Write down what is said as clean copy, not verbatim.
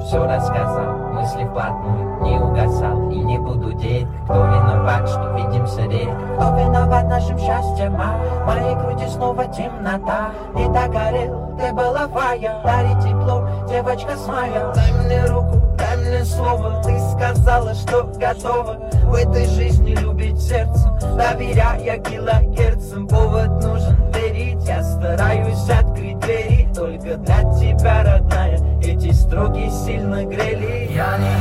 все рассказал, мысли вплотную не угасал. И не буду деть, кто виноват, что видимся редко. Кто виноват нашим счастьем, в моей груди снова темнота. Не так горел, ты была фая, дари тепло, девочка с мая. Дай мне руку, дай мне слово, ты сказала, что готова в этой жизни любить сердцем, доверяя килогерцам. Повод нужен верить, я стараюсь открыть двери только для тебя, родная. Эти строки сильно грели. Я не